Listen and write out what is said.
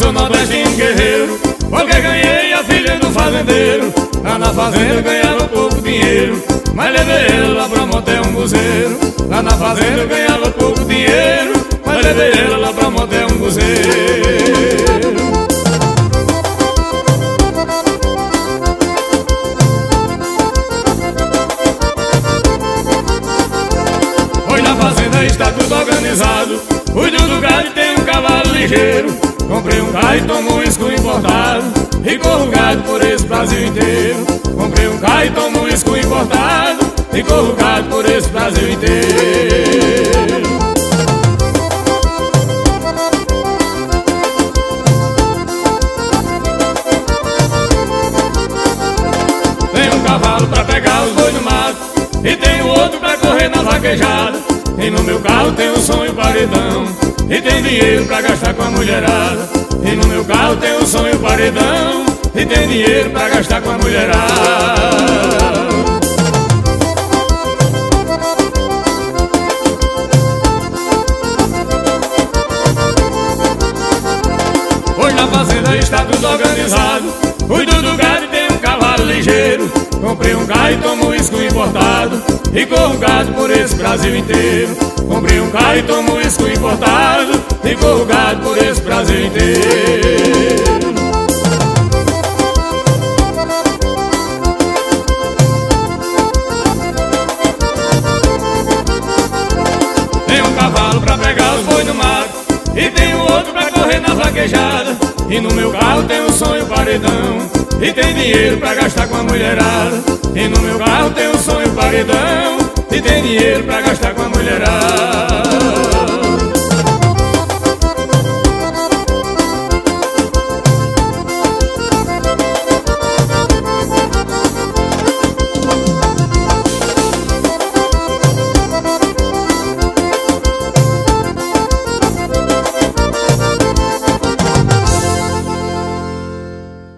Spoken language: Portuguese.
sou nordestino guerreiro, porque ganhei a filha do fazendeiro. Lá na fazenda ganhava pouco dinheiro, mas levei ela lá pra motel um buzeiro. Lá na fazenda ganhava pouco dinheiro, mas levei ela lá pra motel um buzeiro. Hoje na fazenda está tudo organizado, cuido do gado e tem um cavalo ligeiro. Comprei um carro e tomo um escuro importado e corro gado por esse Brasil inteiro. Comprei um carro e tomo um escuro importado e corro gado por esse Brasil inteiro. Tenho um cavalo pra pegar os bois no mato e tenho outro pra correr na vaquejada. E no meu carro tem um sonho paredão e tem dinheiro pra gastar com a mulherada. E no meu carro tem um sonho paredão e tem dinheiro pra gastar com a mulherada. Hoje na fazenda está tudo organizado, cuido do gado e tem um cavalo ligeiro. Comprei um carro e tomo um escuro importado e corro gado por esse Brasil inteiro. Comprei um carro e tomo um escuro importado e corro gado por esse Brasil inteiro. Tenho um cavalo pra pegar os bois no mato e tenho outro pra correr na vaquejada. E no meu carro tem um sonho paredão e tem dinheiro pra gastar com a mulherada. E no meu carro tem um sonho paredão e tem dinheiro pra gastar com a mulherada.